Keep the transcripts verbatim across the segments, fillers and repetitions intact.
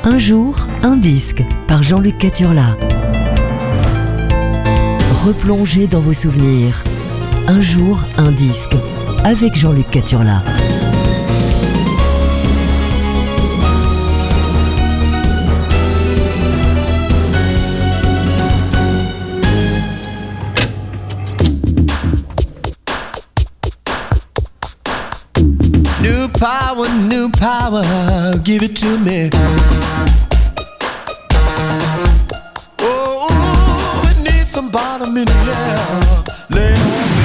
Un jour, un disque par Jean-Luc Caturla. Replongez dans vos souvenirs. Un jour, un disque avec Jean-Luc Caturla. New power, new power, give it to me. Oh, it needs some bottom in the air. Lay on me.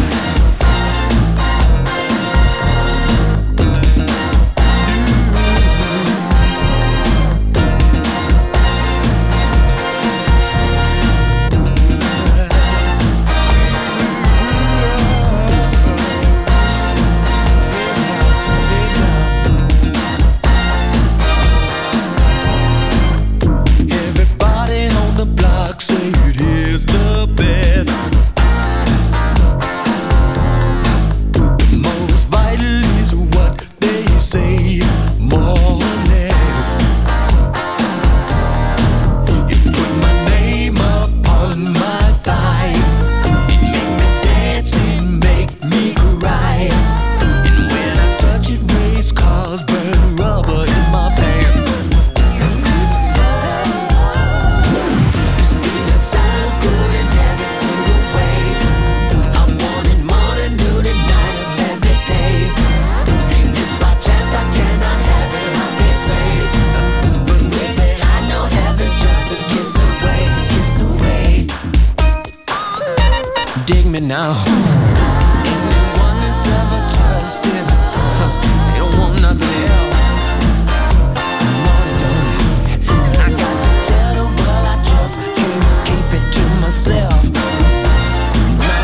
Now, anyone that's ever touched it, huh, they don't want nothing else. I'm already done, and I got to tell the world I just can't keep it to myself. No,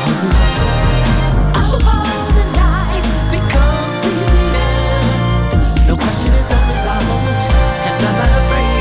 I'll hold the life becomes easier. No question is unresolved, and I'm not afraid.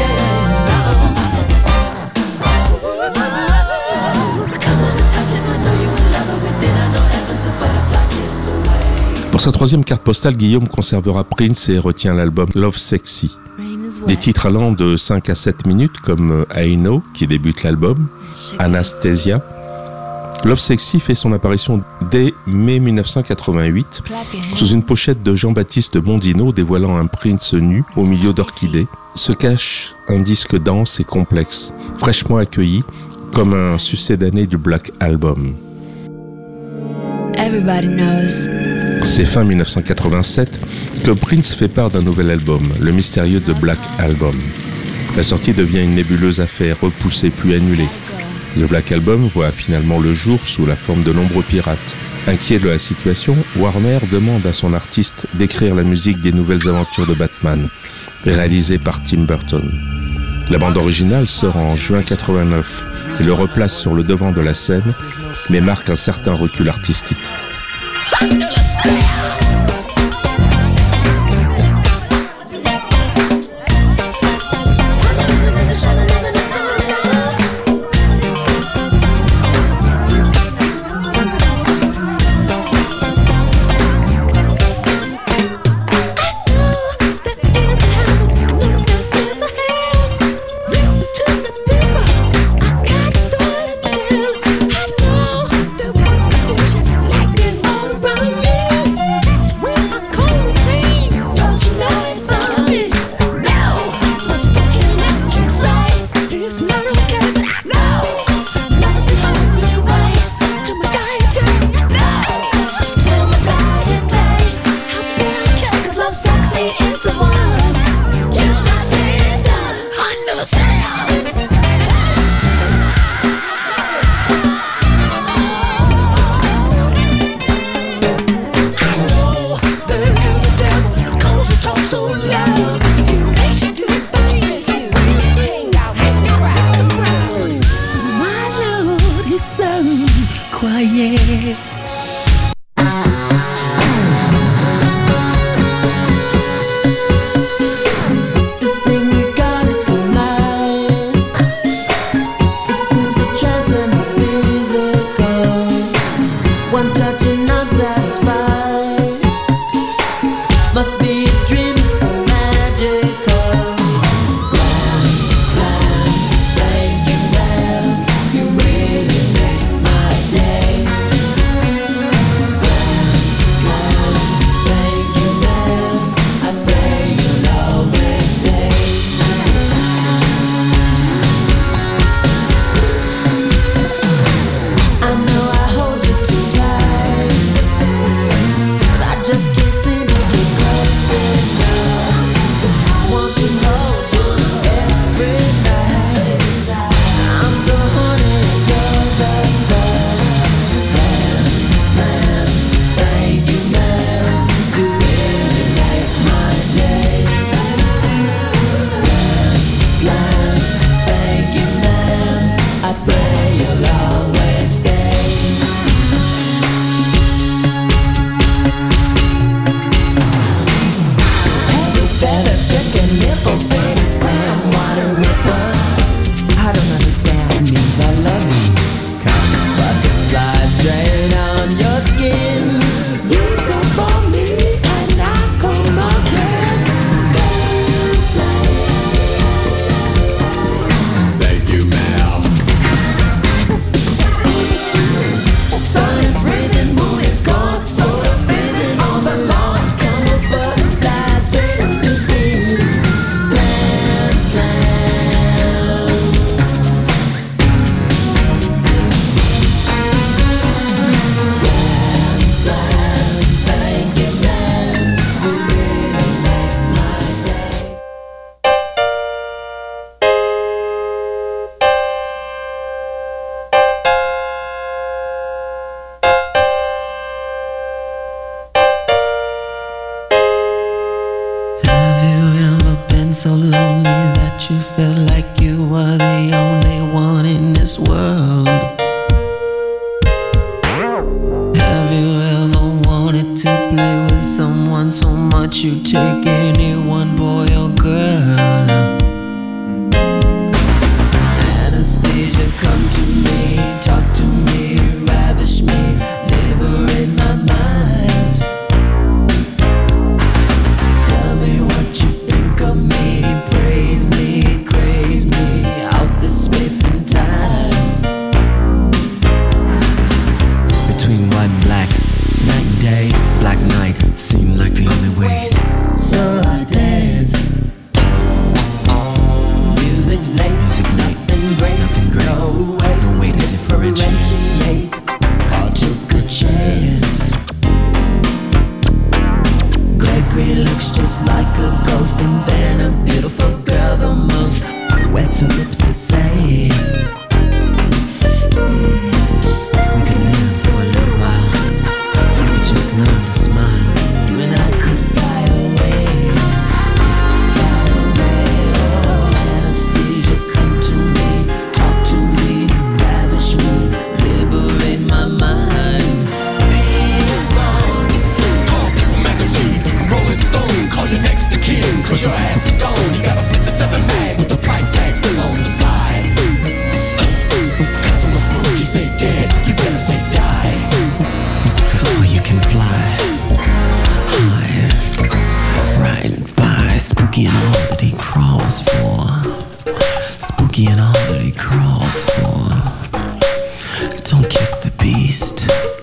Pour sa troisième carte postale, Guillaume conservera Prince et retient l'album Love Sexy. Des titres allant de cinq à sept minutes comme I Know, qui débute l'album, Anastasia. Love Sexy fait son apparition dès mai dix-neuf cent quatre-vingt-huit sous une pochette de Jean-Baptiste Mondino dévoilant un Prince nu au milieu d'orchidées. Se cache un disque dense et complexe, fraîchement accueilli comme un succédané du Black Album. Everybody knows. C'est fin dix-neuf cent quatre-vingt-sept que Prince fait part d'un nouvel album, le mystérieux The Black Album. La sortie devient une nébuleuse affaire, repoussée puis annulée. The Black Album voit finalement le jour sous la forme de nombreux pirates. Inquiet de la situation, Warner demande à son artiste d'écrire la musique des nouvelles aventures de Batman, réalisée par Tim Burton. La bande originale sort en juin quatre-vingt-neuf et le replace sur le devant de la scène, mais marque un certain recul artistique. From me. so lonely that you felt like you were the only one in this world? Have you ever wanted to play with someone so much you take anyone, boy or girl? Anastasia, come to me, talk to me, ravish me, liberate my mind. Tell me what you think of me, praise me, craze me, out this space and time. Between white and black, night and day, black and night seemed like the only way. So I danced. Music late, music late, nothing great, nothing great. No way, no way to differentiate. I took a chance. Gregory looks just like a ghost, and then a beautiful girl the most. Wets her lips to say we could live for a little while. If we could just learn to smile, you and I could fly away, fly away. Oh, Anastasia, come to me, talk to me, ravish me, liberate my mind. Big boss, Call magazine, Rolling Stone, call you next to king, cause your ass is gone. You got a fifty-seven mag with the price tag still on the side. Cause I'm a spook, you say dead, you better say died. oh, you can fly high, right by, spooky and all that he crawls for, spooky and all that he crawls for. Don't kiss the beast.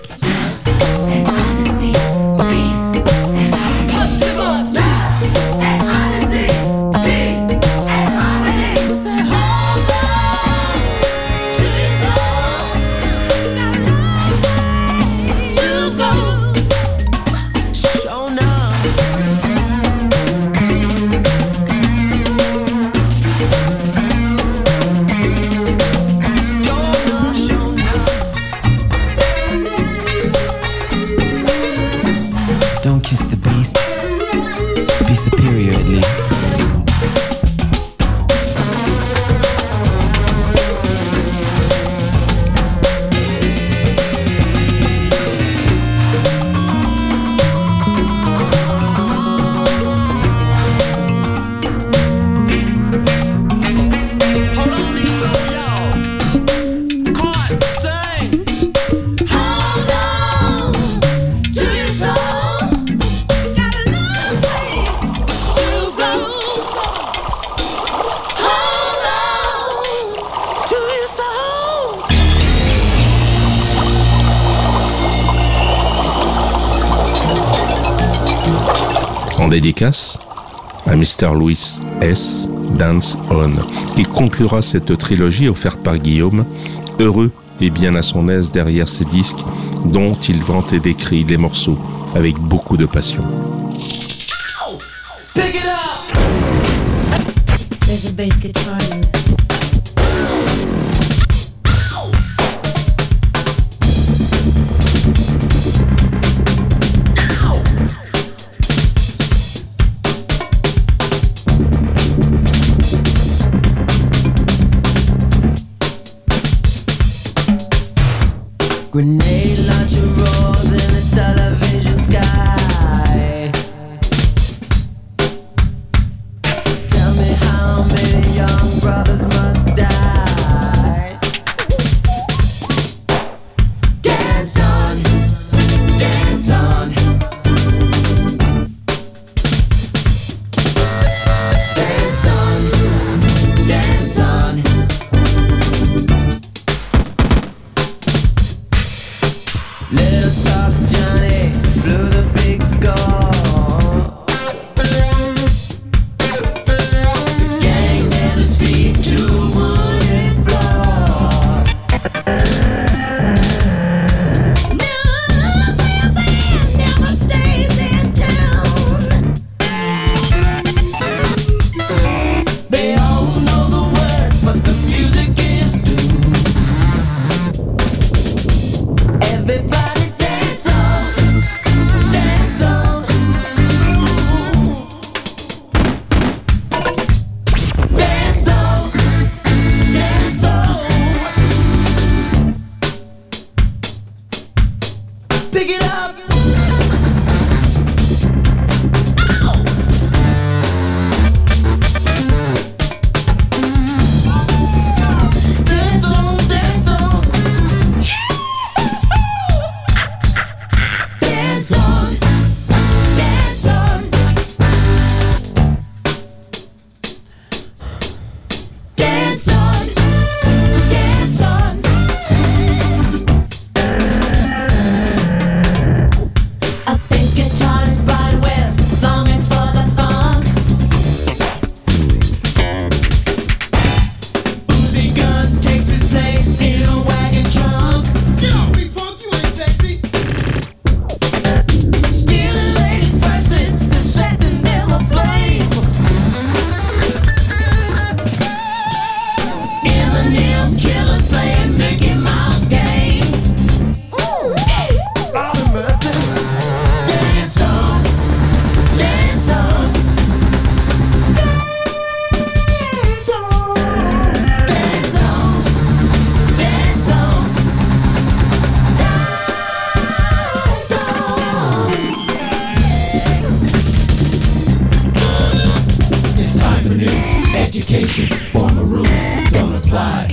Show now. Don't kiss the beast. Be superior at least. Hold on, these on y'all. Chord, sing. Hold on to your soul. Got a long way to go. Hold on to your soul. En dédicace à mister Louis S. Dance On, qui conclura cette trilogie offerte par Guillaume, heureux et bien à son aise derrière ses disques dont il vante et décrit les morceaux avec beaucoup de passion. Pick it up! There's a bass guitar loose. Grenade launcher roars in the television sky. Tell me how many young brothers education, formal rules don't apply.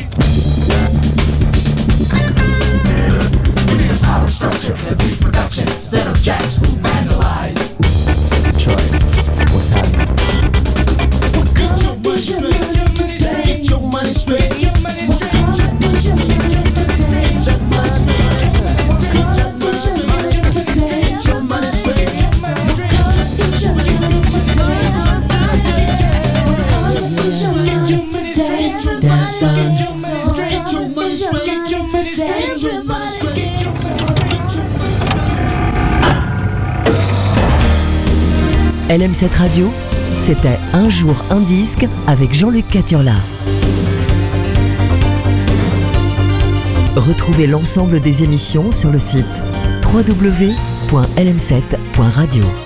We need a power structure, the beat production, instead of jacks who vandalize. Detroit, what's happening? Get your money straight, get your money straight, get your money straight. L M sept Radio, c'était Un jour un disque avec Jean-Luc Caturla. Retrouvez l'ensemble des émissions sur le site w w w point l m sept point radio.